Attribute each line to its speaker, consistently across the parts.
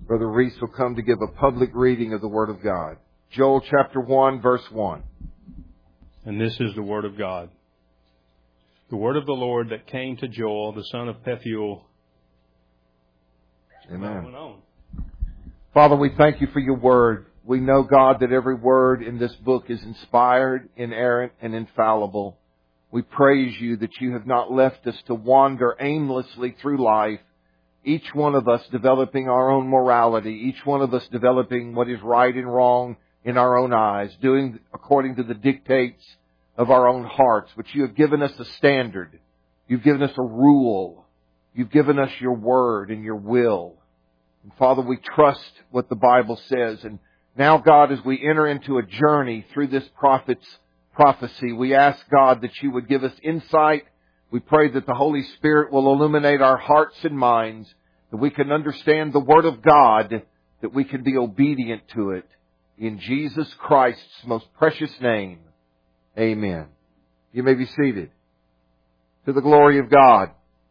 Speaker 1: Brother Reese will come to give a public reading of the Word of God. Joel chapter 1, verse 1.
Speaker 2: And this is the Word of God. The word of the Lord that came to Joel, the son of Pethuel.
Speaker 1: Amen. Father, we thank you for your Word. We know, God, that every word in this book is inspired, inerrant, and infallible. We praise you that you have not left us to wander aimlessly through life, each one of us developing our own morality, each one of us developing what is right and wrong in our own eyes, doing according to the dictates of our own hearts. But you have given us a standard. You've given us a rule. You've given us your word and your will. And Father, we trust what the Bible says. And now, God, as we enter into a journey through this prophet's prophecy, we ask, God, that you would give us insight. We pray that the Holy Spirit will illuminate our hearts and minds, that we can understand the Word of God, that we can be obedient to it. In Jesus Christ's most precious name, amen. You may be seated. To the glory of God.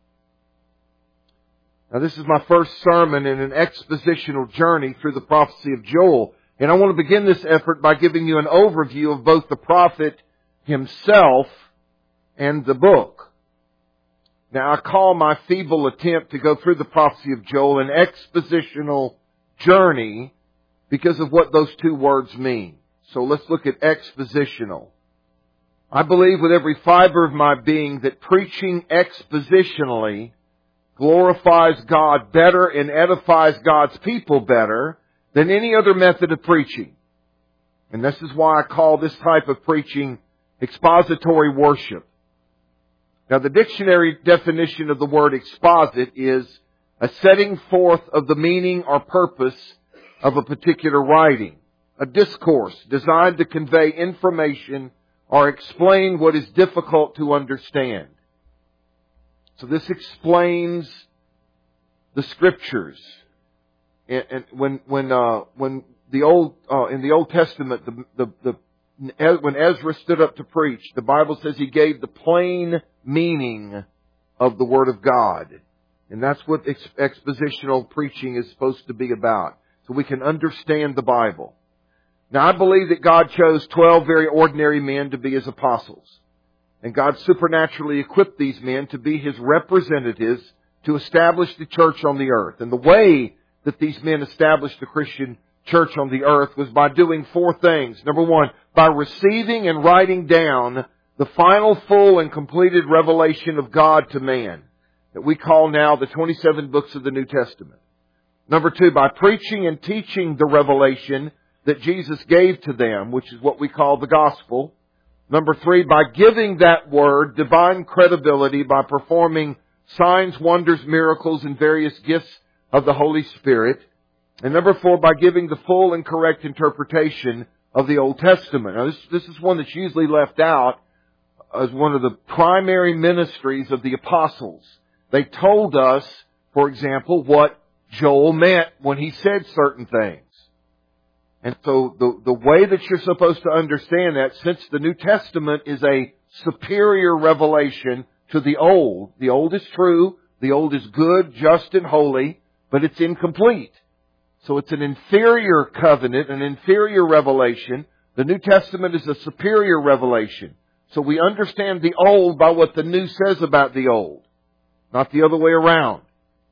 Speaker 1: Now, this is my first sermon in an expositional journey through the prophecy of Joel. And I want to begin this effort by giving you an overview of both the prophet himself and the book. Now, I call my feeble attempt to go through the prophecy of Joel an expositional journey because of what those two words mean. So let's look at expositional. I believe with every fiber of my being that preaching expositionally glorifies God better and edifies God's people better than any other method of preaching. And this is why I call this type of preaching expository worship. Now, the dictionary definition of the word exposit is a setting forth of the meaning or purpose of a particular writing, a discourse designed to convey information or explain what is difficult to understand. So this explains the Scriptures. And when in the Old Testament, when Ezra stood up to preach, the Bible says he gave the plain meaning of the Word of God. And that's what expositional preaching is supposed to be about. So we can understand the Bible. Now, I believe that God chose 12 very ordinary men to be His apostles. And God supernaturally equipped these men to be His representatives to establish the church on the earth. And the way that these men established the Christian church on the earth was by doing four things. Number one, by receiving and writing down the final, full, and completed revelation of God to man, that we call now the 27 books of the New Testament. Number two, by preaching and teaching the revelation that Jesus gave to them, which is what we call the gospel. Number three, by giving that word divine credibility by performing signs, wonders, miracles, and various gifts of the Holy Spirit. And number four, by giving the full and correct interpretation of the Old Testament. Now, this is one that's usually left out as one of the primary ministries of the apostles. They told us, for example, what Joel meant when he said certain things. And so the way that you're supposed to understand that, since the New Testament is a superior revelation to the Old is true, the Old is good, just, and holy, but it's incomplete. So it's an inferior covenant, an inferior revelation. The New Testament is a superior revelation. So we understand the Old by what the New says about the Old, not the other way around.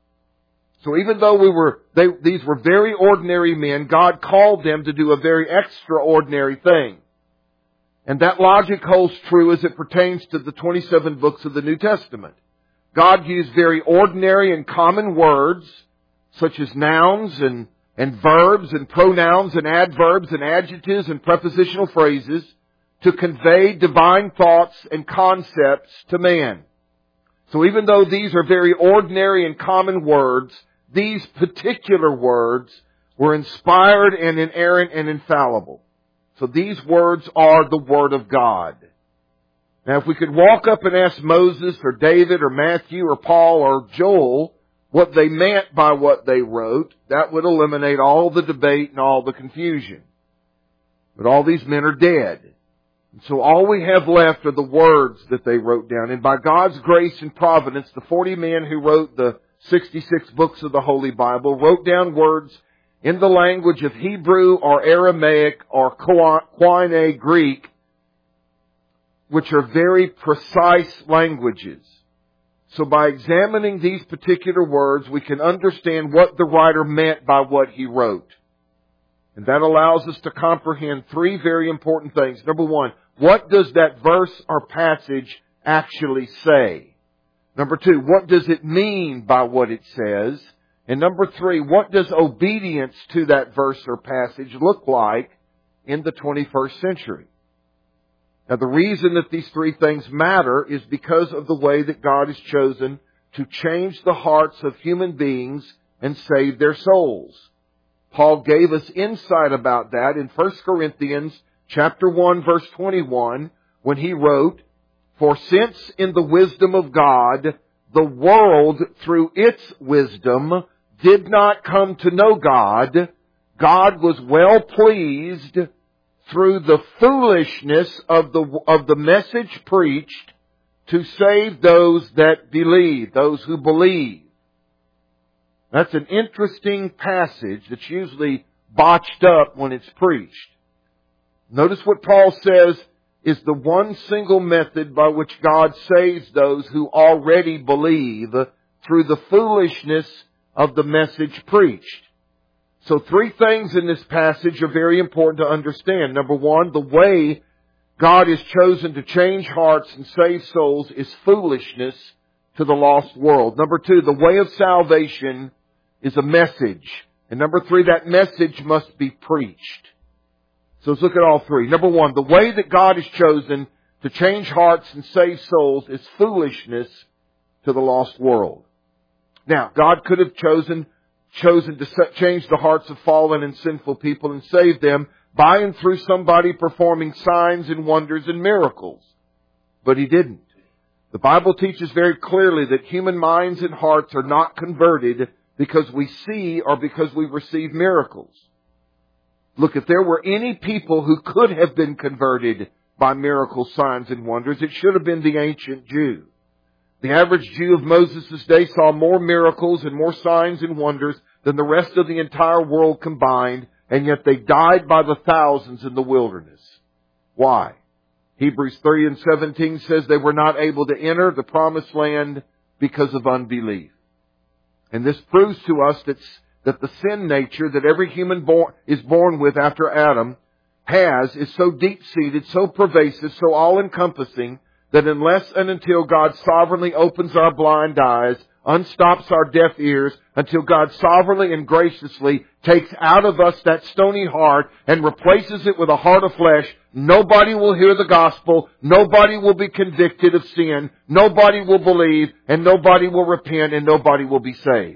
Speaker 1: So even though these were very ordinary men, God called them to do a very extraordinary thing. And that logic holds true as it pertains to the 27 books of the New Testament. God used very ordinary and common words, such as nouns and verbs and pronouns and adverbs and adjectives and prepositional phrases, to convey divine thoughts and concepts to man. So even though these are very ordinary and common words, these particular words were inspired and inerrant and infallible. So these words are the Word of God. Now, if we could walk up and ask Moses or David or Matthew or Paul or Joel what they meant by what they wrote, that would eliminate all the debate and all the confusion. But all these men are dead. And so all we have left are the words that they wrote down. And by God's grace and providence, the 40 men who wrote the 66 books of the Holy Bible wrote down words in the language of Hebrew or Aramaic or Koine Greek, which are very precise languages. So by examining these particular words, we can understand what the writer meant by what he wrote. And that allows us to comprehend three very important things. Number one, what does that verse or passage actually say? Number two, what does it mean by what it says? And number three, what does obedience to that verse or passage look like in the 21st century? Now, the reason that these three things matter is because of the way that God has chosen to change the hearts of human beings and save their souls. Paul gave us insight about that in 1 Corinthians chapter 1, verse 21, when he wrote, "For since in the wisdom of God, the world through its wisdom did not come to know God, God was well pleased through the foolishness of the message preached to save those that believe," those who believe. That's an interesting passage that's usually botched up when it's preached. Notice what Paul says is the one single method by which God saves those who already believe through the foolishness of the message preached. So three things in this passage are very important to understand. Number one, the way God has chosen to change hearts and save souls is foolishness to the lost world. Number two, the way of salvation is a message. And number three, that message must be preached. So let's look at all three. Number one, the way that God has chosen to change hearts and save souls is foolishness to the lost world. Now, God could have chosen to change the hearts of fallen and sinful people and save them by and through somebody performing signs and wonders and miracles. But He didn't. The Bible teaches very clearly that human minds and hearts are not converted because we see or because we receive miracles. Look, if there were any people who could have been converted by miracles, signs, and wonders, it should have been the ancient Jew. The average Jew of Moses' day saw more miracles and more signs and wonders than the rest of the entire world combined, and yet they died by the thousands in the wilderness. Why? Hebrews 3:17 says they were not able to enter the promised land because of unbelief. And this proves to us that the sin nature that every human is born with after Adam is so deep-seated, so pervasive, so all-encompassing, that unless and until God sovereignly opens our blind eyes, unstops our deaf ears, until God sovereignly and graciously takes out of us that stony heart and replaces it with a heart of flesh, nobody will hear the gospel, nobody will be convicted of sin, nobody will believe, and nobody will repent, and nobody will be saved.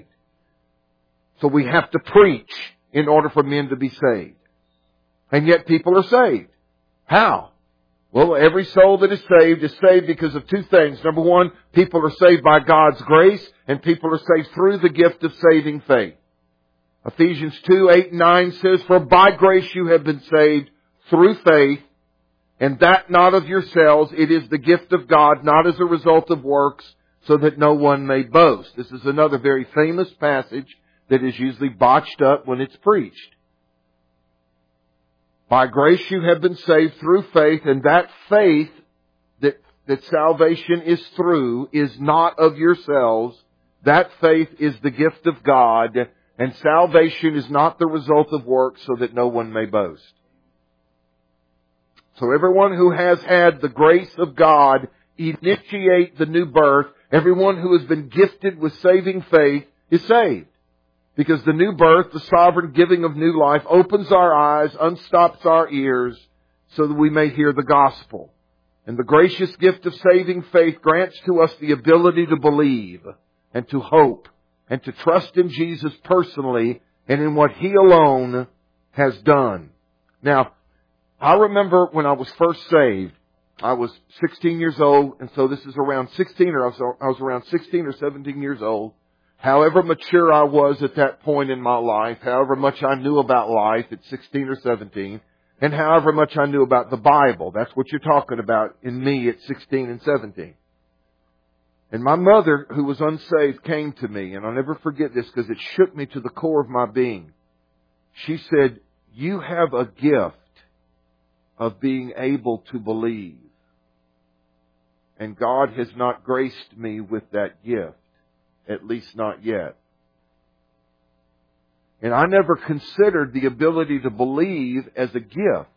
Speaker 1: So we have to preach in order for men to be saved. And yet people are saved. How? Well, every soul that is saved because of two things. Number one, people are saved by God's grace, and people are saved through the gift of saving faith. Ephesians 2:8-9 says, "For by grace you have been saved through faith, and that not of yourselves, it is the gift of God, not as a result of works, so that no one may boast." This is another very famous passage that is usually botched up when it's preached. By grace you have been saved through faith, and that faith that salvation is through is not of yourselves. That faith is the gift of God, and salvation is not the result of works, so that no one may boast. So everyone who has had the grace of God initiate the new birth, everyone who has been gifted with saving faith is saved. Because the new birth, the sovereign giving of new life, opens our eyes, unstops our ears, so that we may hear the gospel. And the gracious gift of saving faith grants to us the ability to believe and to hope and to trust in Jesus personally and in what He alone has done. Now, I remember when I was first saved, I was 16 years old, and so this is around 16, or I was around 16 or 17 years old. However mature I was at that point in my life, however much I knew about life at 16 or 17, and however much I knew about the Bible. That's what you're talking about in me at 16 and 17. And my mother, who was unsaved, came to me, and I'll never forget this because it shook me to the core of my being. She said, you have a gift of being able to believe. And God has not graced me with that gift. At least not yet. And I never considered the ability to believe as a gift.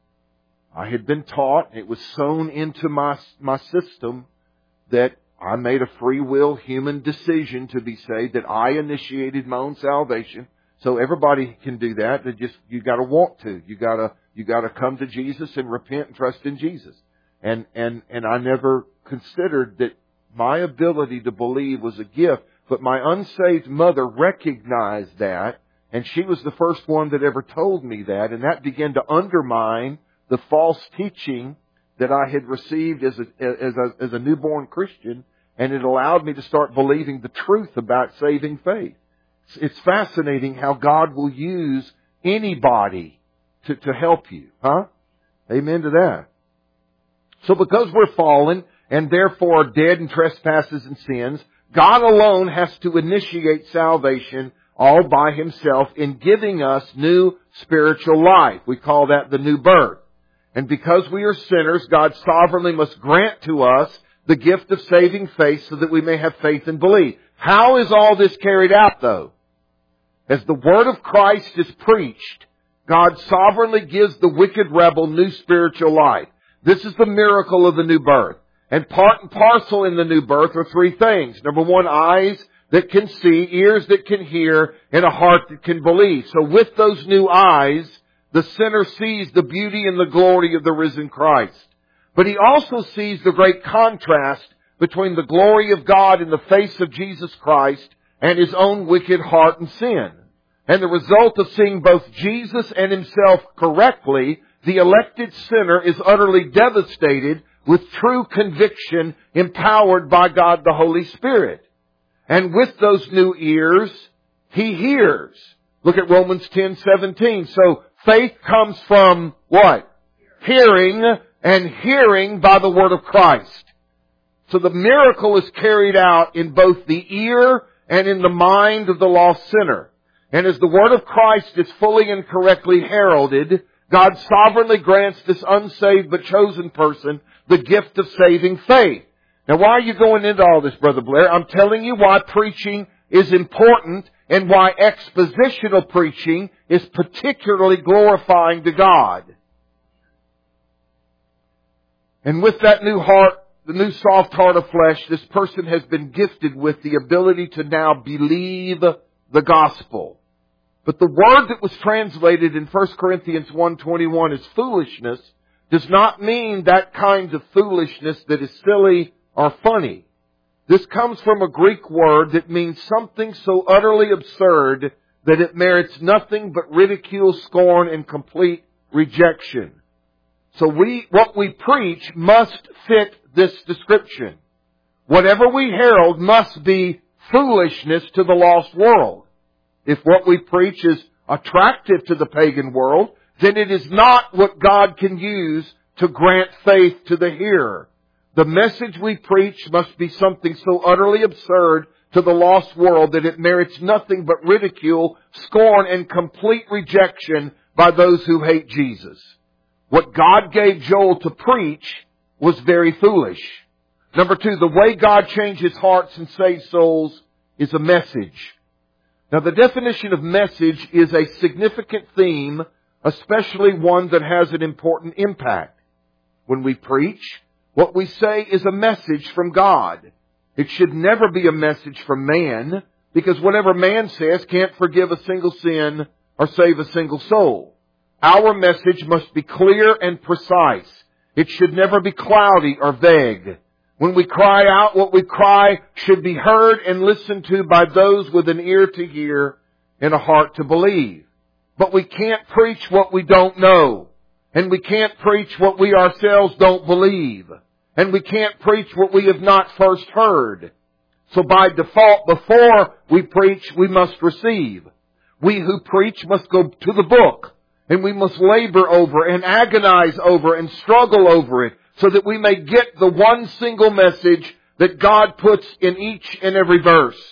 Speaker 1: I had been taught, it was sown into my system, that I made a free will human decision to be saved, that I initiated my own salvation. So everybody can do that. You gotta want to. You gotta come to Jesus and repent and trust in Jesus. And I never considered that my ability to believe was a gift. But my unsaved mother recognized that, and she was the first one that ever told me that, and that began to undermine the false teaching that I had received as a newborn Christian, and it allowed me to start believing the truth about saving faith. It's fascinating how God will use anybody to help you, huh? Amen to that. So because we're fallen and therefore dead in trespasses and sins, God alone has to initiate salvation all by Himself in giving us new spiritual life. We call that the new birth. And because we are sinners, God sovereignly must grant to us the gift of saving faith so that we may have faith and believe. How is all this carried out, though? As the Word of Christ is preached, God sovereignly gives the wicked rebel new spiritual life. This is the miracle of the new birth. And part and parcel in the new birth are three things. Number one, eyes that can see, ears that can hear, and a heart that can believe. So with those new eyes, the sinner sees the beauty and the glory of the risen Christ. But he also sees the great contrast between the glory of God in the face of Jesus Christ and his own wicked heart and sin. And the result of seeing both Jesus and himself correctly, the elected sinner is utterly devastated with true conviction empowered by God the Holy Spirit. And with those new ears, he hears. Look at Romans 10:17. So faith comes from what? Hearing, and hearing by the word of Christ. So the miracle is carried out in both the ear and in the mind of the lost sinner. And as the word of Christ is fully and correctly heralded, God sovereignly grants this unsaved but chosen person the gift of saving faith. Now, why are you going into all this, Brother Blair? I'm telling you why preaching is important and why expositional preaching is particularly glorifying to God. And with that new heart, the new soft heart of flesh, this person has been gifted with the ability to now believe the gospel. But the word that was translated in 1 Corinthians 1:21 as foolishness does not mean that kind of foolishness that is silly or funny. This comes from a Greek word that means something so utterly absurd that it merits nothing but ridicule, scorn, and complete rejection. So what we preach must fit this description. Whatever we herald must be foolishness to the lost world. If what we preach is attractive to the pagan world, then it is not what God can use to grant faith to the hearer. The message we preach must be something so utterly absurd to the lost world that it merits nothing but ridicule, scorn, and complete rejection by those who hate Jesus. What God gave Joel to preach was very foolish. Number two, the way God changes hearts and saves souls is a message. Now, the definition of message is a significant theme, especially one that has an important impact. When we preach, what we say is a message from God. It should never be a message from man, because whatever man says can't forgive a single sin or save a single soul. Our message must be clear and precise. It should never be cloudy or vague. When we cry out, what we cry should be heard and listened to by those with an ear to hear and a heart to believe. But we can't preach what we don't know. And we can't preach what we ourselves don't believe. And we can't preach what we have not first heard. So by default, before we preach, we must receive. We who preach must go to the book. And we must labor over and agonize over and struggle over it so that we may get the one single message that God puts in each and every verse.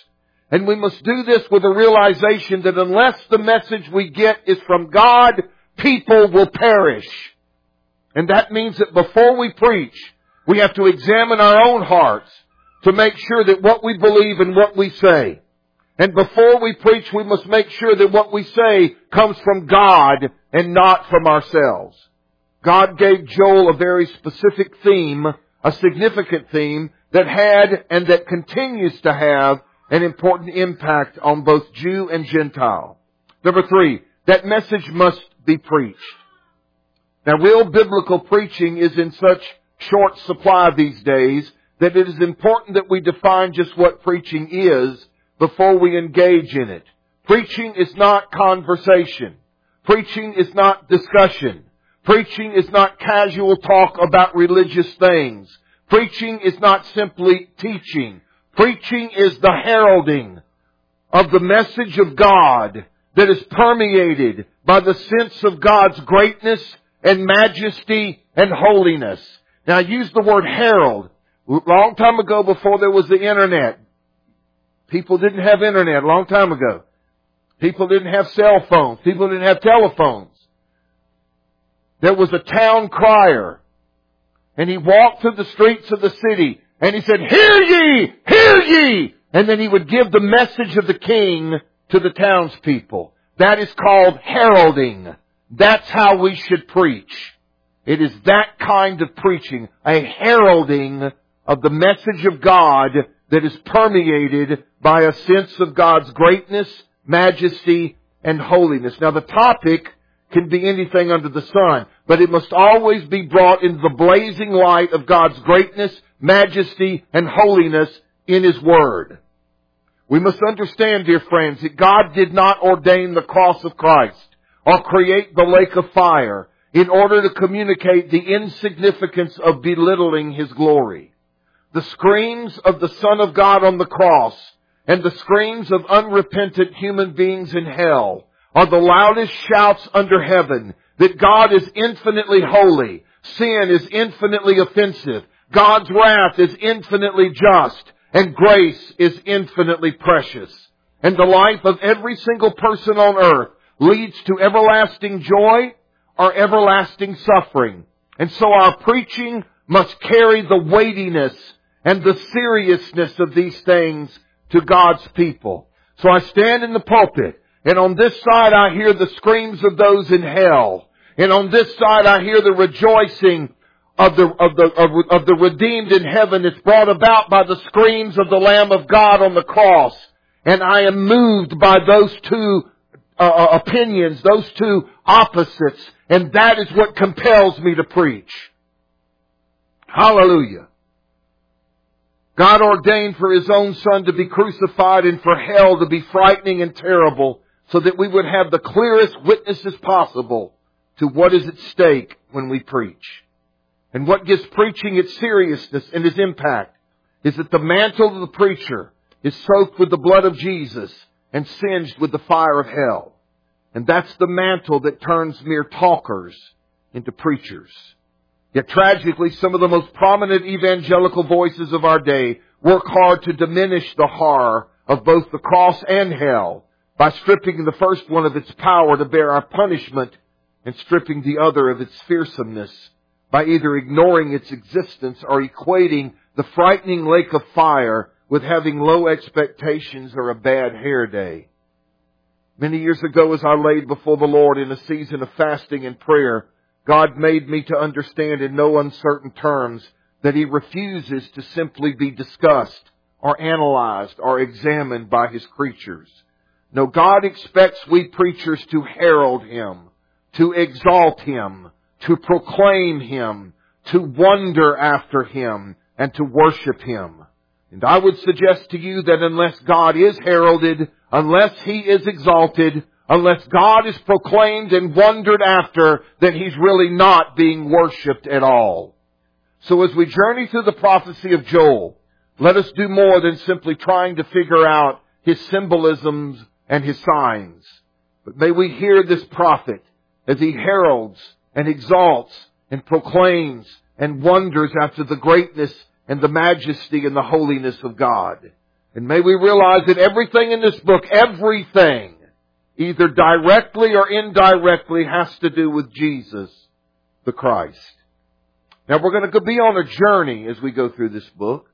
Speaker 1: And we must do this with a realization that unless the message we get is from God, people will perish. And that means that before we preach, we have to examine our own hearts to make sure that what we believe and what we say. And before we preach, we must make sure that what we say comes from God and not from ourselves. God gave Joel a very specific theme, a significant theme that had and that continues to have an important impact on both Jew and Gentile. Number 3, that message must be preached. Now, real biblical preaching is in such short supply these days that it is important that we define just what preaching is before we engage in it. Preaching is not conversation. Preaching is not discussion. Preaching is not casual talk about religious things. Preaching is not simply teaching. Preaching is the heralding of the message of God that is permeated by the sense of God's greatness and majesty and holiness. Now, I use the word herald. A long time ago, before there was the internet, people didn't have internet a long time ago. People didn't have cell phones. People didn't have telephones. There was a town crier. And he walked through the streets of the city. And he said, "Hear ye! Hear ye!" And then he would give the message of the king to the townspeople. That is called heralding. That's how we should preach. It is that kind of preaching. A heralding of the message of God that is permeated by a sense of God's greatness, majesty, and holiness. Now, the topic can be anything under the sun, but it must always be brought into the blazing light of God's greatness, majesty, and holiness in His Word. We must understand, dear friends, that God did not ordain the cross of Christ or create the lake of fire in order to communicate the insignificance of belittling His glory. The screams of the Son of God on the cross and the screams of unrepentant human beings in hell are the loudest shouts under heaven that God is infinitely holy, sin is infinitely offensive, God's wrath is infinitely just, and grace is infinitely precious. And the life of every single person on earth leads to everlasting joy or everlasting suffering. And so our preaching must carry the weightiness and the seriousness of these things to God's people. So I stand in the pulpit, and on this side I hear the screams of those in hell. And on this side I hear the rejoicing of the redeemed in heaven. It's brought about by the screams of the Lamb of God on the cross. And I am moved by those two opinions, those two opposites. And that is what compels me to preach. Hallelujah. God ordained for His own Son to be crucified and for hell to be frightening and terrible so that we would have the clearest witnesses possible to what is at stake when we preach. And what gives preaching its seriousness and its impact is that the mantle of the preacher is soaked with the blood of Jesus and singed with the fire of hell. And that's the mantle that turns mere talkers into preachers. Yet tragically, some of the most prominent evangelical voices of our day work hard to diminish the horror of both the cross and hell by stripping the first one of its power to bear our punishment and stripping the other of its fearsomeness by either ignoring its existence or equating the frightening lake of fire with having low expectations or a bad hair day. Many years ago, as I laid before the Lord in a season of fasting and prayer, God made me to understand in no uncertain terms that He refuses to simply be discussed or analyzed or examined by His creatures. No, God expects we preachers to herald Him, to exalt Him, to proclaim Him, to wonder after Him, and to worship Him. And I would suggest to you that unless God is heralded, unless He is exalted, unless God is proclaimed and wondered after, then He's really not being worshipped at all. So as we journey through the prophecy of Joel, let us do more than simply trying to figure out his symbolisms and his signs. But may we hear this prophet as he heralds and exalts and proclaims and wonders after the greatness and the majesty and the holiness of God. And may we realize that everything in this book, everything, either directly or indirectly, has to do with Jesus, the Christ. Now we're going to be on a journey as we go through this book.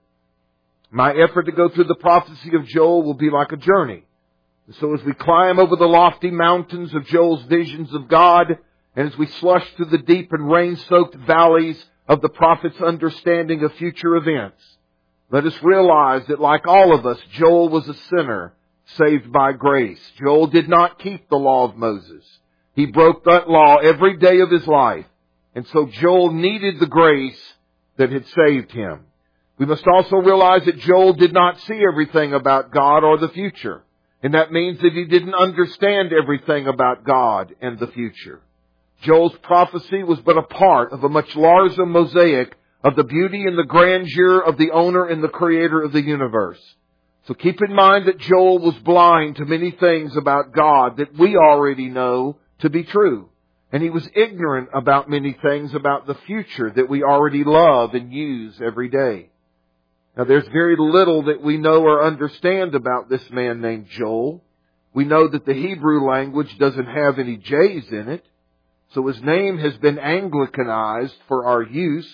Speaker 1: My effort to go through the prophecy of Joel will be like a journey. So as we climb over the lofty mountains of Joel's visions of God, and as we slush through the deep and rain-soaked valleys of the prophet's understanding of future events, let us realize that like all of us, Joel was a sinner saved by grace. Joel did not keep the law of Moses. He broke that law every day of his life. And so Joel needed the grace that had saved him. We must also realize that Joel did not see everything about God or the future. And that means that he didn't understand everything about God and the future. Joel's prophecy was but a part of a much larger mosaic of the beauty and the grandeur of the owner and the creator of the universe. So keep in mind that Joel was blind to many things about God that we already know to be true. And he was ignorant about many things about the future that we already love and use every day. Now there's very little that we know or understand about this man named Joel. We know that the Hebrew language doesn't have any J's in it. So his name has been Anglicanized for our use.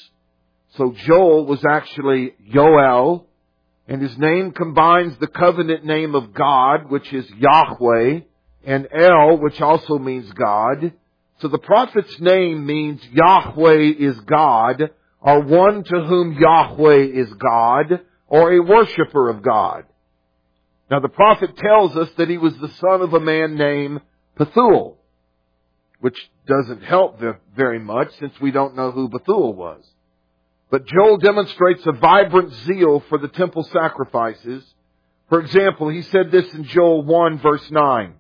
Speaker 1: So Joel was actually Yoel. And his name combines the covenant name of God, which is Yahweh, and El, which also means God. So the prophet's name means Yahweh is God, or one to whom Yahweh is God, or a worshiper of God. Now the prophet tells us that he was the son of a man named Bethuel, which doesn't help very much since we don't know who Bethuel was. But Joel demonstrates a vibrant zeal for the temple sacrifices. For example, he said this in Joel 1 verse 9.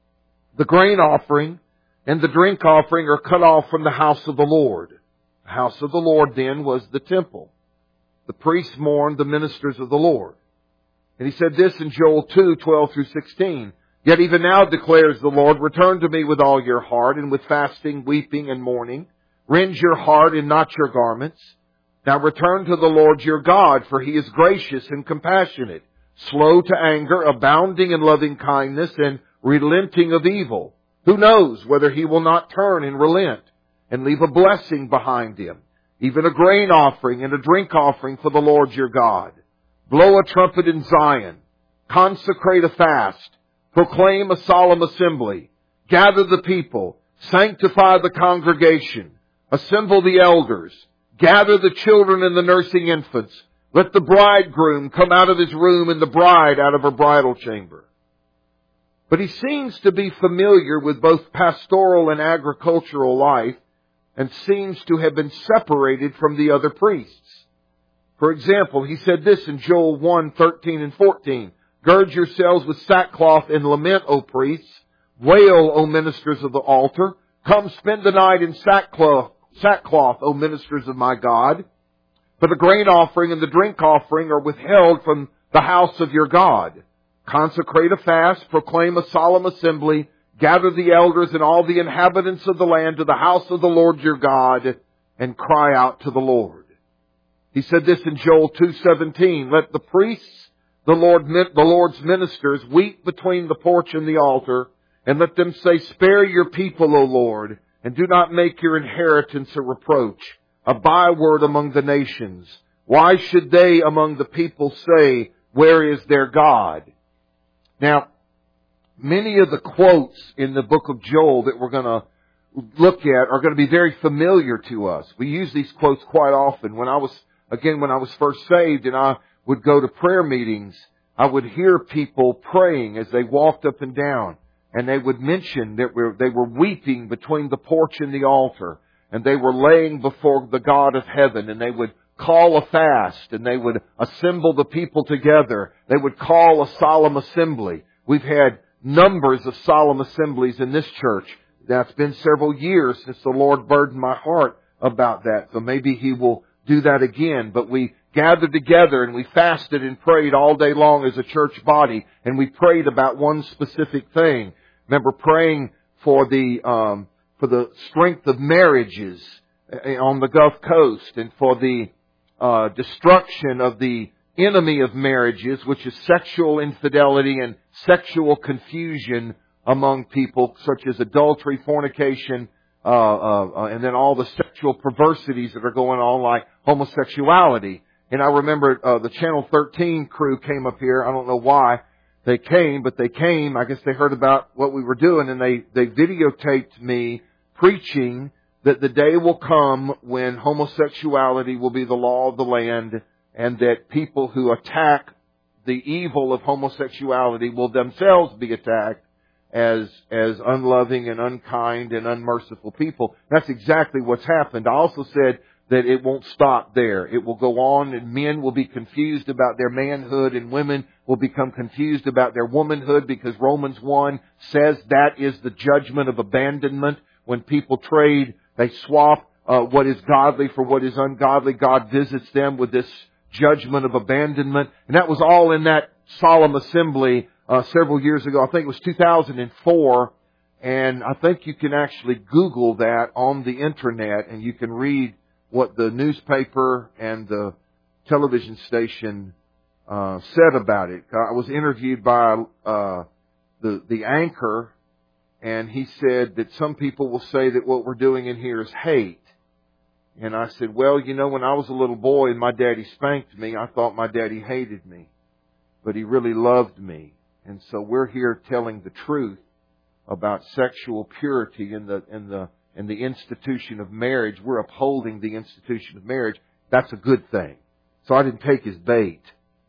Speaker 1: The grain offering and the drink offering are cut off from the house of the Lord. The house of the Lord then was the temple. The priests mourned the ministers of the Lord. And he said this in Joel 2, 12 through 16. Yet even now declares the Lord, return to me with all your heart and with fasting, weeping, and mourning. Rend your heart and not your garments. Now return to the Lord your God, for He is gracious and compassionate, slow to anger, abounding in loving kindness, and relenting of evil. Who knows whether He will not turn and relent and leave a blessing behind Him, even a grain offering and a drink offering for the Lord your God. Blow a trumpet in Zion, consecrate a fast, proclaim a solemn assembly, gather the people, sanctify the congregation, assemble the elders, gather the children and the nursing infants. Let the bridegroom come out of his room and the bride out of her bridal chamber. But he seems to be familiar with both pastoral and agricultural life and seems to have been separated from the other priests. For example, he said this in Joel 1, 13 and 14. Gird yourselves with sackcloth and lament, O priests. Wail, O ministers of the altar. Come spend the night in sackcloth, O ministers of my God. For the grain offering and the drink offering are withheld from the house of your God. Consecrate a fast, proclaim a solemn assembly, gather the elders and all the inhabitants of the land to the house of the Lord your God, and cry out to the Lord. He said this in Joel 2:17. Let the priests, the Lord's ministers, weep between the porch and the altar, and let them say, spare your people, O Lord, and do not make your inheritance a reproach, a byword among the nations. Why should they among the people say, where is their God? Now, many of the quotes in the book of Joel that we're going to look at are going to be very familiar to us. We use these quotes quite often. When I was first saved and I would go to prayer meetings, I would hear people praying as they walked up and down. And they would mention that they were weeping between the porch and the altar. And they were laying before the God of heaven. And they would call a fast. And they would assemble the people together. They would call a solemn assembly. We've had numbers of solemn assemblies in this church. Now, it's been several years since the Lord burdened my heart about that. So maybe He will do that again. But we gathered together and we fasted and prayed all day long as a church body. And we prayed about one specific thing. Remember praying for the strength of marriages on the Gulf Coast and for the destruction of the enemy of marriages, which is sexual infidelity and sexual confusion among people, such as adultery, fornication, and then all the sexual perversities that are going on, like homosexuality. And I remember the Channel 13 crew came up here. I don't know why they came, but they came. I guess they heard about what we were doing, and they videotaped me preaching that the day will come when homosexuality will be the law of the land, and that people who attack the evil of homosexuality will themselves be attacked as unloving and unkind and unmerciful people. That's exactly what's happened. I also said that it won't stop there. It will go on, and men will be confused about their manhood, and women will become confused about their womanhood, because Romans 1 says that is the judgment of abandonment. When people trade, they swap what is godly for what is ungodly. God visits them with this judgment of abandonment. And that was all in that solemn assembly several years ago. I think it was 2004. And I think you can actually Google that on the internet, and you can read what the newspaper and the television station said about it. I was interviewed by the anchor, and he said that some people will say that what we're doing in here is hate. And I said, well, you know, when I was a little boy and my daddy spanked me, I thought my daddy hated me, but he really loved me. And so we're here telling the truth about sexual purity in the institution of marriage. We're upholding the institution of marriage. That's a good thing. So I didn't take his bait.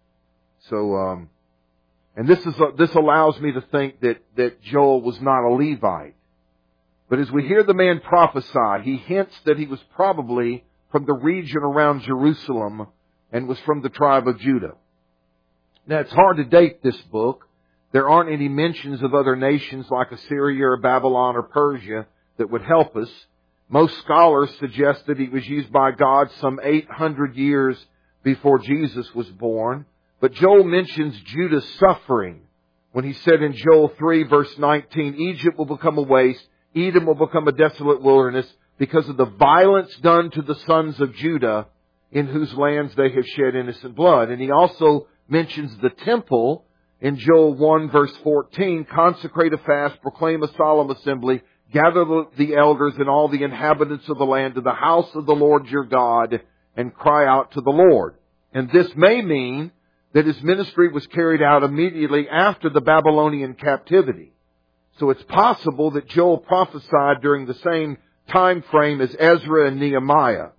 Speaker 1: So, and this allows me to think that Joel was not a Levite. But as we hear the man prophesy, he hints that he was probably from the region around Jerusalem and was from the tribe of Judah. Now, it's hard to date this book. There aren't any mentions of other nations like Assyria or Babylon or Persia that would help us. Most scholars suggest that he was used by God some 800 years before Jesus was born. But Joel mentions Judah's suffering when he said in Joel 3 verse 19, Egypt will become a waste, Edom will become a desolate wilderness because of the violence done to the sons of Judah in whose lands they have shed innocent blood. And he also mentions the temple in Joel 1 verse 14, consecrate a fast, proclaim a solemn assembly, gather the elders and all the inhabitants of the land to the house of the Lord your God and cry out to the Lord. And this may mean that his ministry was carried out immediately after the Babylonian captivity. So it's possible that Joel prophesied during the same time frame as Ezra and Nehemiah.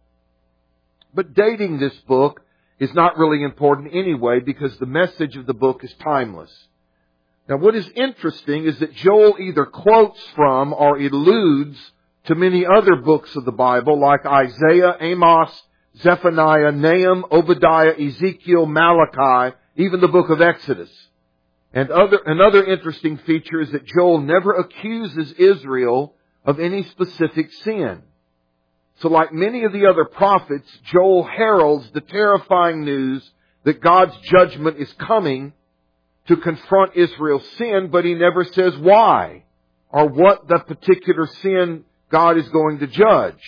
Speaker 1: But dating this book is not really important anyway, because the message of the book is timeless. Now, what is interesting is that Joel either quotes from or alludes to many other books of the Bible, like Isaiah, Amos, Zephaniah, Nahum, Obadiah, Ezekiel, Malachi, even the book of Exodus. And another interesting feature is that Joel never accuses Israel of any specific sin. So like many of the other prophets, Joel heralds the terrifying news that God's judgment is coming to confront Israel's sin, but he never says why or what the particular sin God is going to judge.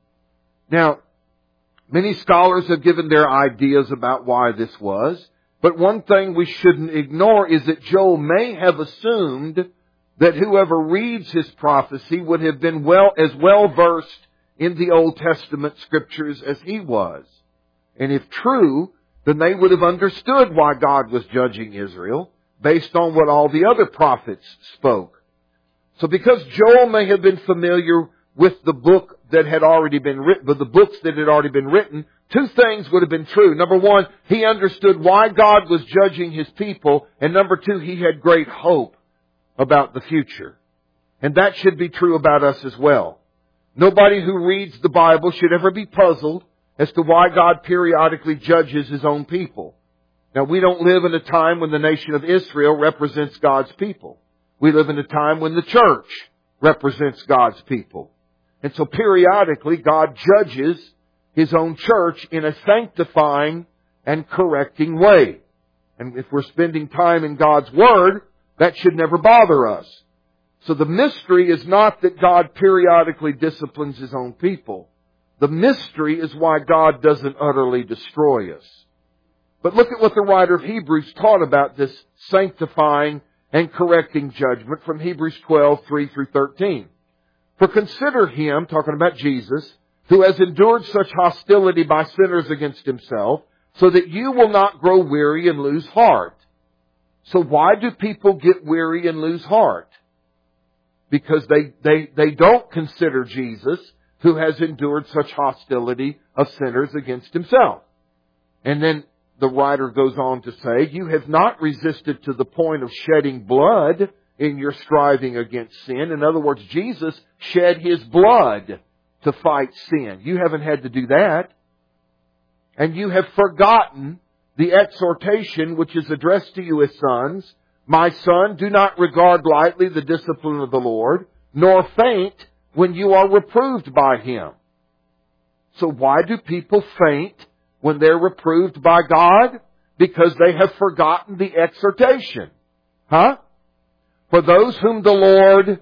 Speaker 1: Now, many scholars have given their ideas about why this was, but one thing we shouldn't ignore is that Joel may have assumed that whoever reads his prophecy would have been as well versed in the Old Testament scriptures as he was. And if true, then they would have understood why God was judging Israel based on what all the other prophets spoke. So because Joel may have been familiar with the book that had already been written, with the books that had already been written, two things would have been true. Number one, he understood why God was judging his people. And number two, he had great hope about the future. And that should be true about us as well. Nobody who reads the Bible should ever be puzzled as to why God periodically judges his own people. Now, we don't live in a time when the nation of Israel represents God's people. We live in a time when the church represents God's people. And so periodically, God judges his own church in a sanctifying and correcting way. And if we're spending time in God's Word, that should never bother us. So the mystery is not that God periodically disciplines his own people. The mystery is why God doesn't utterly destroy us. But look at what the writer of Hebrews taught about this sanctifying and correcting judgment from Hebrews 12:3-13. For consider him, talking about Jesus, who has endured such hostility by sinners against himself, so that you will not grow weary and lose heart. So why do people get weary and lose heart? Because they don't consider Jesus, who has endured such hostility of sinners against himself. And then the writer goes on to say, you have not resisted to the point of shedding blood in your striving against sin. In other words, Jesus shed his blood to fight sin. You haven't had to do that. And you have forgotten the exhortation which is addressed to you as sons. My son, do not regard lightly the discipline of the Lord, nor faint when you are reproved by him. So why do people faint when they're reproved by God? Because they have forgotten the exhortation. Huh? For those whom the Lord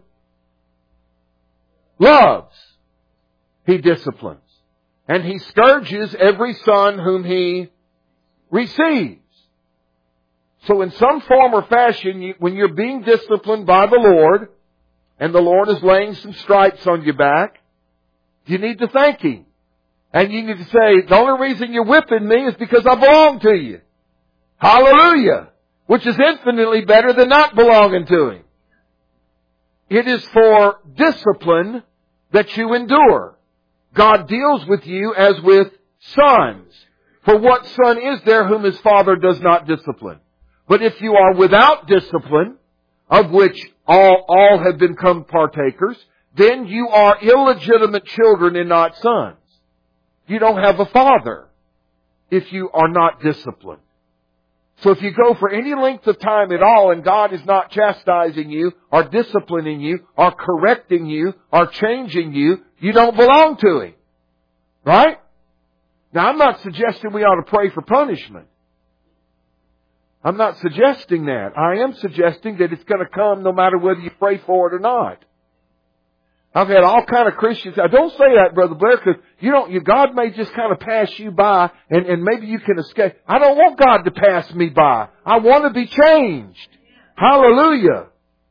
Speaker 1: loves, he disciplines. And he scourges every son whom he receives. So in some form or fashion, when you're being disciplined by the Lord, and the Lord is laying some stripes on your back, you need to thank him. And you need to say, the only reason you're whipping me is because I belong to you. Hallelujah! Which is infinitely better than not belonging to him. It is for discipline that you endure. God deals with you as with sons. For what son is there whom his father does not discipline? But if you are without discipline, of which all have become partakers, then you are illegitimate children and not sons. You don't have a father if you are not disciplined. So if you go for any length of time at all and God is not chastising you or disciplining you or correcting you or changing you, you don't belong to him. Right? Now I'm not suggesting we ought to pray for punishment. I'm not suggesting that. I am suggesting that it's going to come no matter whether you pray for it or not. I've had all kind of Christians. I don't say that, Brother Blair, because God may just kind of pass you by and maybe you can escape. I don't want God to pass me by. I want to be changed. Hallelujah.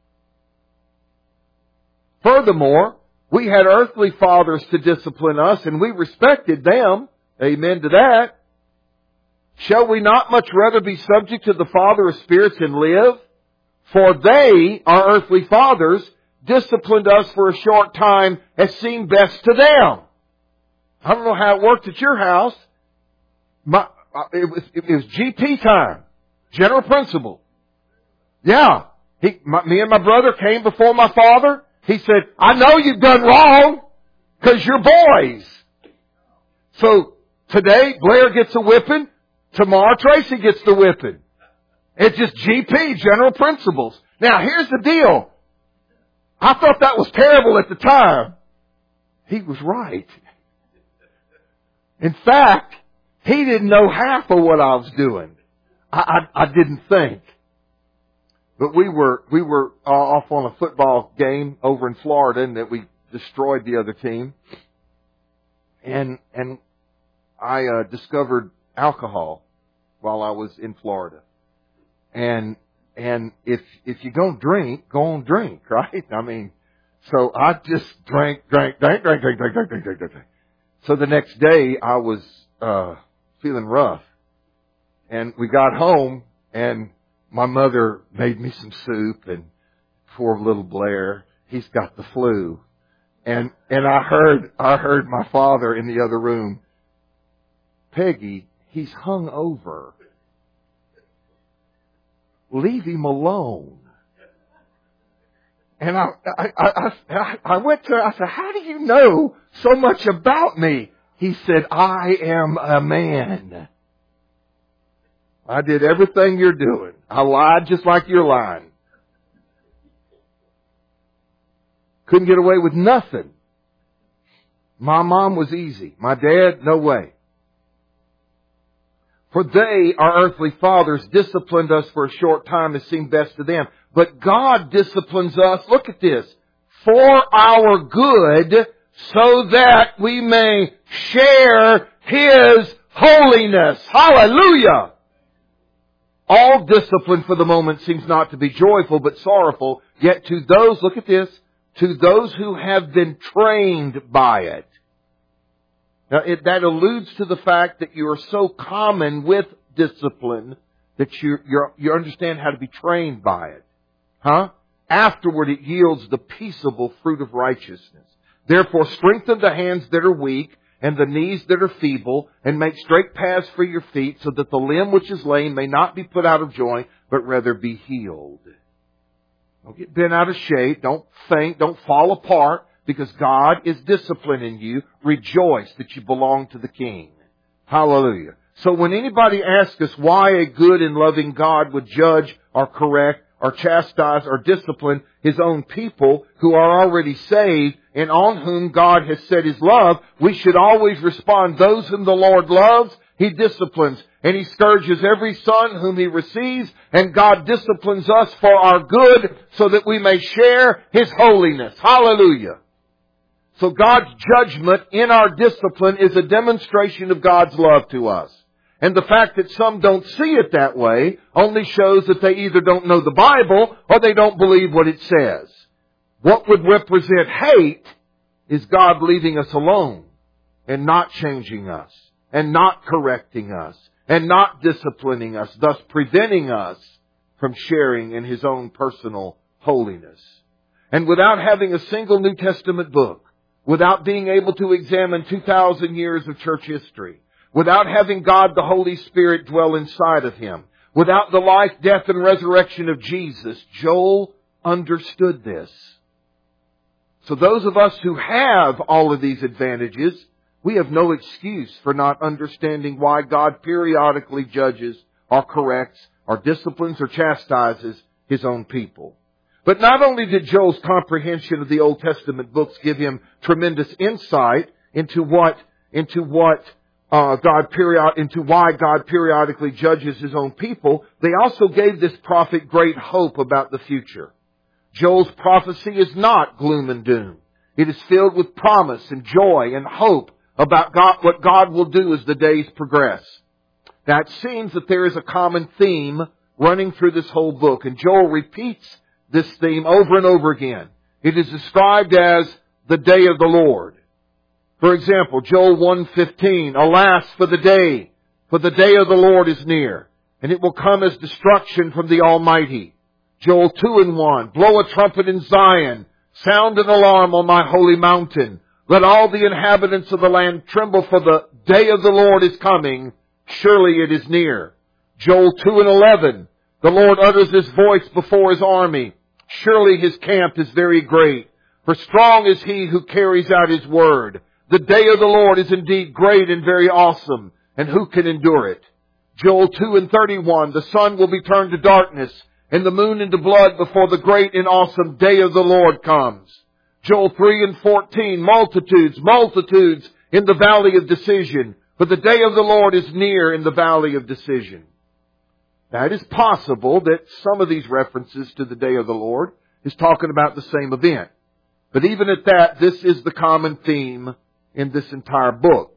Speaker 1: Furthermore, we had earthly fathers to discipline us and we respected them. Amen to that. Shall we not much rather be subject to the Father of spirits and live? For they, our earthly fathers, disciplined us for a short time as seemed best to them. I don't know how it worked at your house. It was GP time. General principle. Yeah. Me and my brother came before my father. He said, I know you've done wrong because you're boys. So today Blair gets a whipping. Tomorrow Tracy gets the whipping. It's just GP, general principles. Now here's the deal. I thought that was terrible at the time. He was right. In fact, he didn't know half of what I was doing. I didn't think. But we were off on a football game over in Florida and that we destroyed the other team. And I discovered alcohol while I was in Florida. And if you don't drink, go on drink, right? I mean, so I just drank. So the next day I was feeling rough. And we got home and my mother made me some soup and poor little Blair, he's got the flu. And I heard my father in the other room, Peggy, he's hung over. Leave him alone. And I went to her, I said, how do you know so much about me? He said, I am a man. I did everything you're doing. I lied just like you're lying. Couldn't get away with nothing. My mom was easy. My dad, no way. For they, our earthly fathers, disciplined us for a short time as seemed best to them. But God disciplines us, look at this, for our good, so that we may share His holiness. Hallelujah! All discipline for the moment seems not to be joyful, but sorrowful. Yet to those, look at this, to those who have been trained by it. Now, that alludes to the fact that you are so common with discipline that you understand how to be trained by it. Afterward, it yields the peaceable fruit of righteousness. Therefore, strengthen the hands that are weak and the knees that are feeble, and make straight paths for your feet, so that the limb which is lame may not be put out of joint, but rather be healed. Don't get bent out of shape. Don't faint. Don't fall apart, because God is disciplining you. Rejoice that you belong to the King. Hallelujah. So when anybody asks us why a good and loving God would judge or correct or chastise or discipline His own people who are already saved and on whom God has set His love, we should always respond, those whom the Lord loves, He disciplines. And He scourges every son whom He receives, and God disciplines us for our good so that we may share His holiness. Hallelujah. So God's judgment in our discipline is a demonstration of God's love to us. And the fact that some don't see it that way only shows that they either don't know the Bible or they don't believe what it says. What would represent hate is God leaving us alone and not changing us and not correcting us and not disciplining us, thus preventing us from sharing in His own personal holiness. And without having a single New Testament book, without being able to examine 2,000 years of church history, without having God the Holy Spirit dwell inside of him, without the life, death, and resurrection of Jesus, Joel understood this. So those of us who have all of these advantages, we have no excuse for not understanding why God periodically judges or corrects or disciplines or chastises His own people. But not only did Joel's comprehension of the Old Testament books give him tremendous insight into why God periodically judges His own people, they also gave this prophet great hope about the future. Joel's prophecy is not gloom and doom. It is filled with promise and joy and hope about what God will do as the days progress. Now it seems that there is a common theme running through this whole book, and Joel repeats this theme over and over again. It is described as the day of the Lord. For example, Joel 1:15, alas for the day of the Lord is near, and it will come as destruction from the Almighty. Joel 2:1, blow a trumpet in Zion, sound an alarm on my holy mountain. Let all the inhabitants of the land tremble, for the day of the Lord is coming, surely it is near. Joel 2:11, the Lord utters His voice before His army. Surely His camp is very great, for strong is He who carries out His word. The day of the Lord is indeed great and very awesome, and who can endure it? Joel 2:31, the sun will be turned to darkness, and the moon into blood before the great and awesome day of the Lord comes. Joel 3:14, multitudes in the valley of decision, for the day of the Lord is near in the valley of decision. Now it is possible that some of these references to the day of the Lord is talking about the same event. But even at that, this is the common theme in this entire book.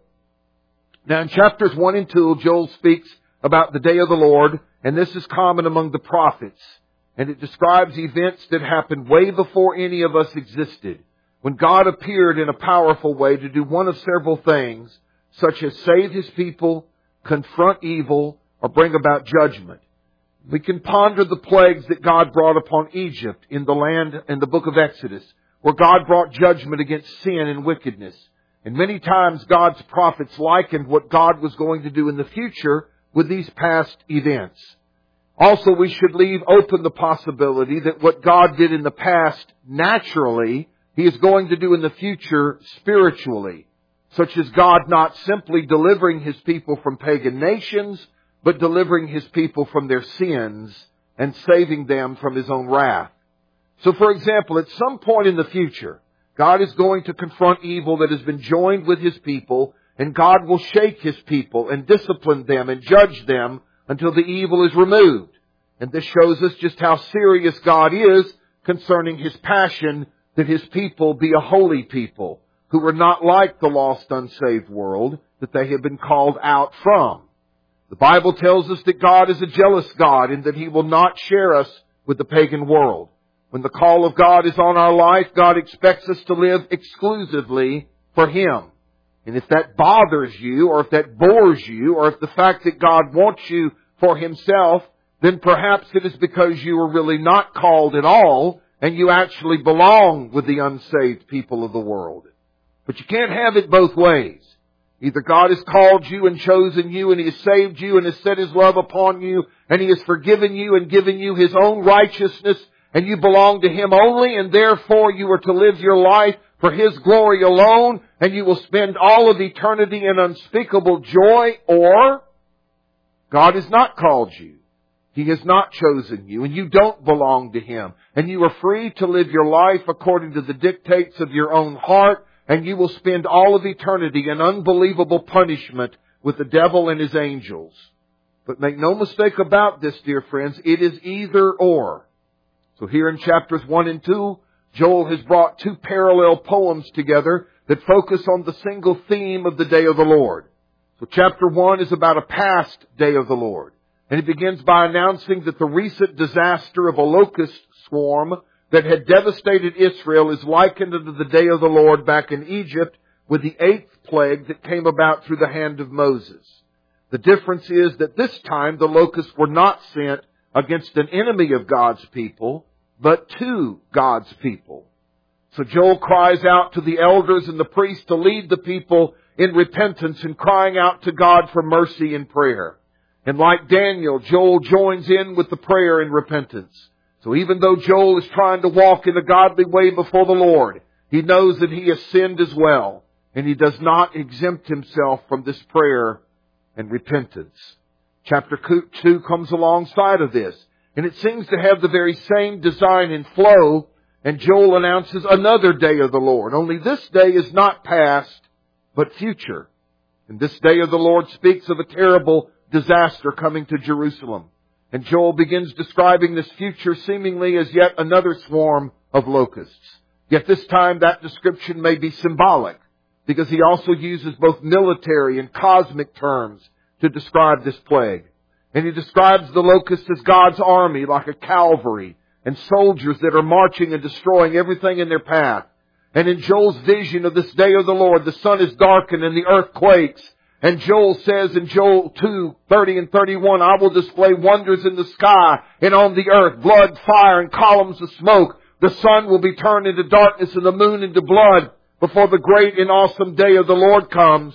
Speaker 1: Now in chapters 1 and 2, Joel speaks about the day of the Lord, and this is common among the prophets. And it describes events that happened way before any of us existed, when God appeared in a powerful way to do one of several things, such as save His people, confront evil, or bring about judgment. We can ponder the plagues that God brought upon Egypt in the land in the book of Exodus, where God brought judgment against sin and wickedness. And many times God's prophets likened what God was going to do in the future with these past events. Also, we should leave open the possibility that what God did in the past naturally, He is going to do in the future spiritually, such as God not simply delivering His people from pagan nations, but delivering His people from their sins and saving them from His own wrath. So, for example, at some point in the future, God is going to confront evil that has been joined with His people, and God will shake His people and discipline them and judge them until the evil is removed. And this shows us just how serious God is concerning His passion that His people be a holy people who are not like the lost, unsaved world that they have been called out from. The Bible tells us that God is a jealous God and that He will not share us with the pagan world. When the call of God is on our life, God expects us to live exclusively for Him. And if that bothers you, or if that bores you, or if the fact that God wants you for Himself, then perhaps it is because you are really not called at all, and you actually belong with the unsaved people of the world. But you can't have it both ways. Either God has called you and chosen you, and He has saved you and has set His love upon you, and He has forgiven you and given you His own righteousness, and you belong to Him only, and therefore you are to live your life for His glory alone, and you will spend all of eternity in unspeakable joy. Or God has not called you. He has not chosen you, and you don't belong to Him. And you are free to live your life according to the dictates of your own heart, and you will spend all of eternity in unbelievable punishment with the devil and his angels. But make no mistake about this, dear friends, it is either or. So here in chapters 1 and 2, Joel has brought two parallel poems together that focus on the single theme of the day of the Lord. So chapter 1 is about a past day of the Lord. And it begins by announcing that the recent disaster of a locust swarm that had devastated Israel is likened unto the day of the Lord back in Egypt with the 8th plague that came about through the hand of Moses. The difference is that this time the locusts were not sent against an enemy of God's people, but to God's people. So Joel cries out to the elders and the priests to lead the people in repentance and crying out to God for mercy and prayer. And like Daniel, Joel joins in with the prayer and repentance. So even though Joel is trying to walk in a godly way before the Lord, he knows that he has sinned as well. And he does not exempt himself from this prayer and repentance. Chapter 2 comes alongside of this. And it seems to have the very same design and flow. And Joel announces another day of the Lord. Only this day is not past, but future. And this day of the Lord speaks of a terrible disaster coming to Jerusalem. And Joel begins describing this future seemingly as yet another swarm of locusts. Yet this time that description may be symbolic, because he also uses both military and cosmic terms to describe this plague. And he describes the locusts as God's army, like a cavalry, and soldiers that are marching and destroying everything in their path. And in Joel's vision of this day of the Lord, the sun is darkened and the earth quakes. And Joel says in Joel 2:30 and 31, I will display wonders in the sky and on the earth, blood, fire, and columns of smoke. The sun will be turned into darkness and the moon into blood before the great and awesome day of the Lord comes.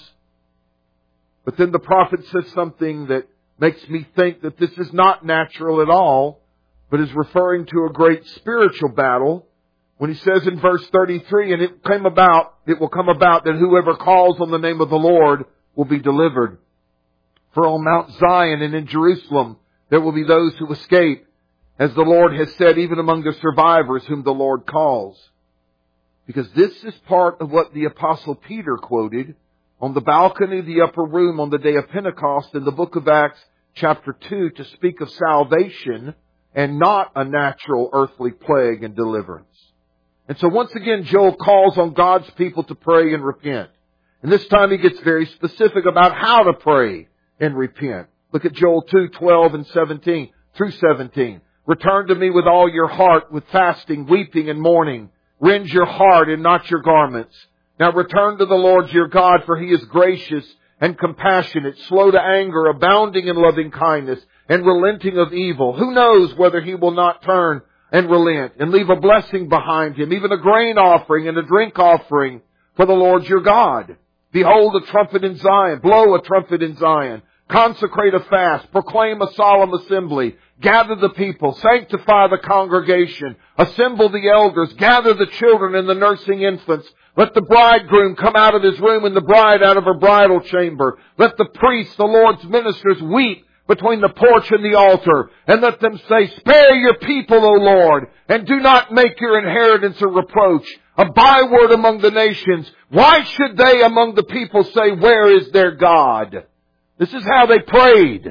Speaker 1: But then the prophet says something that makes me think that this is not natural at all, but is referring to a great spiritual battle. When he says in verse 33, and it will come about that whoever calls on the name of the Lord will be delivered. For on Mount Zion and in Jerusalem there will be those who escape, as the Lord has said, even among the survivors whom the Lord calls. Because this is part of what the Apostle Peter quoted on the balcony of the upper room on the day of Pentecost in the book of Acts chapter 2 to speak of salvation and not a natural earthly plague and deliverance. And so once again Joel calls on God's people to pray and repent. And this time he gets very specific about how to pray and repent. Look at Joel 2:12 and 17 through 17. Return to me with all your heart, with fasting, weeping, and mourning. Rend your heart and not your garments. Now return to the Lord your God, for He is gracious and compassionate, slow to anger, abounding in loving kindness, and relenting of evil. Who knows whether He will not turn and relent and leave a blessing behind Him, even a grain offering and a drink offering for the Lord your God. Behold a trumpet in Zion, blow a trumpet in Zion, consecrate a fast, proclaim a solemn assembly, gather the people, sanctify the congregation, assemble the elders, gather the children and the nursing infants. Let the bridegroom come out of his room and the bride out of her bridal chamber. Let the priests, the Lord's ministers, weep between the porch and the altar, and let them say, spare your people, O Lord, and do not make your inheritance a reproach, a byword among the nations. Why should they among the people say, where is their God? This is how they prayed.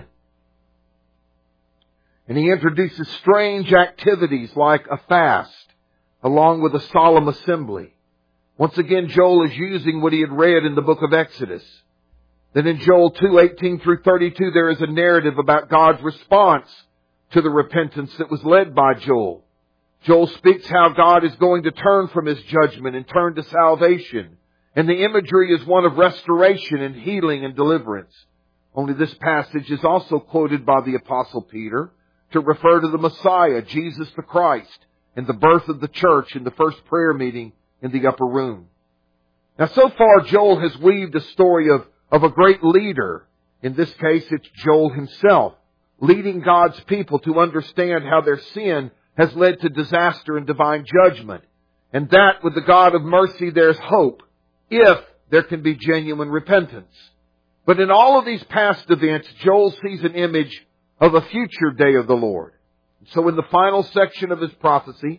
Speaker 1: And he introduces strange activities like a fast, along with a solemn assembly. Once again, Joel is using what he had read in the book of Exodus. Then in Joel 2:18 through 32, there is a narrative about God's response to the repentance that was led by Joel. Joel speaks how God is going to turn from His judgment and turn to salvation. And the imagery is one of restoration and healing and deliverance. Only this passage is also quoted by the Apostle Peter to refer to the Messiah, Jesus the Christ, and the birth of the church in the first prayer meeting in the upper room. Now, so far, Joel has weaved a story of a great leader. In this case, it's Joel himself, leading God's people to understand how their sin has led to disaster and divine judgment. And that with the God of mercy, there's hope, if there can be genuine repentance. But in all of these past events, Joel sees an image of a future day of the Lord. So in the final section of his prophecy,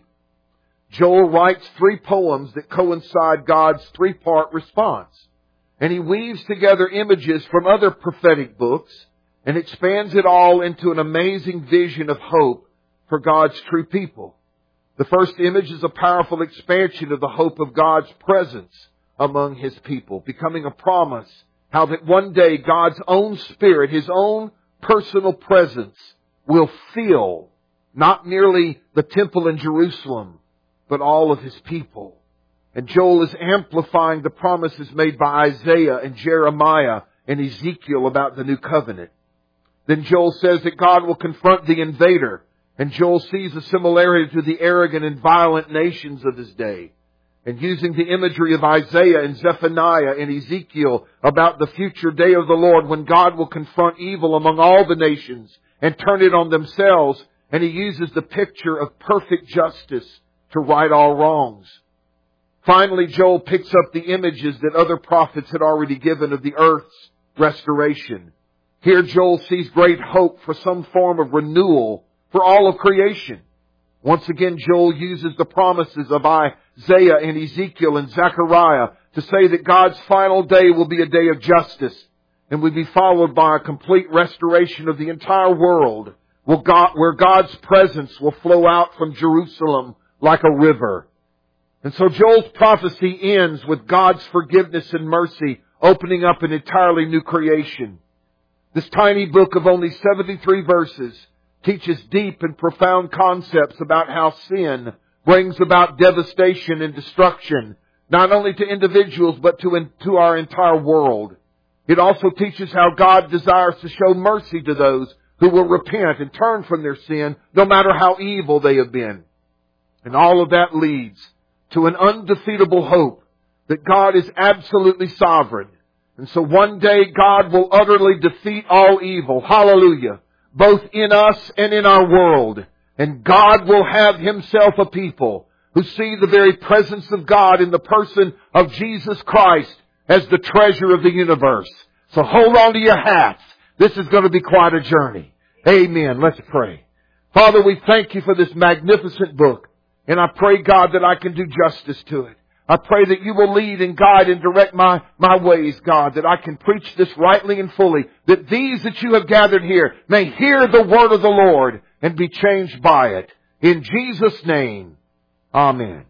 Speaker 1: Joel writes 3 poems that coincide God's 3-part response. And he weaves together images from other prophetic books and expands it all into an amazing vision of hope for God's true people. The first image is a powerful expansion of the hope of God's presence among His people, becoming a promise how that one day God's own Spirit, His own personal presence, will fill not merely the temple in Jerusalem, but all of His people. And Joel is amplifying the promises made by Isaiah and Jeremiah and Ezekiel about the new covenant. Then Joel says that God will confront the invader, and Joel sees a similarity to the arrogant and violent nations of his day. And using the imagery of Isaiah and Zephaniah and Ezekiel about the future day of the Lord when God will confront evil among all the nations and turn it on themselves, and he uses the picture of perfect justice to right all wrongs. Finally, Joel picks up the images that other prophets had already given of the earth's restoration. Here Joel sees great hope for some form of renewal for all of creation. Once again, Joel uses the promises of Isaiah and Ezekiel and Zechariah to say that God's final day will be a day of justice and will be followed by a complete restoration of the entire world, where God's presence will flow out from Jerusalem like a river. And so Joel's prophecy ends with God's forgiveness and mercy opening up an entirely new creation. This tiny book of only 73 verses teaches deep and profound concepts about how sin brings about devastation and destruction, not only to individuals, but to our entire world. It also teaches how God desires to show mercy to those who will repent and turn from their sin, no matter how evil they have been. And all of that leads to an undefeatable hope that God is absolutely sovereign. And so one day God will utterly defeat all evil. Hallelujah. Both in us and in our world. And God will have Himself a people who see the very presence of God in the person of Jesus Christ as the treasure of the universe. So hold on to your hats. This is going to be quite a journey. Amen. Let's pray. Father, we thank You for this magnificent book. And I pray, God, that I can do justice to it. I pray that You will lead and guide and direct my ways, God, that I can preach this rightly and fully, that these that You have gathered here may hear the word of the Lord and be changed by it. In Jesus' name, amen.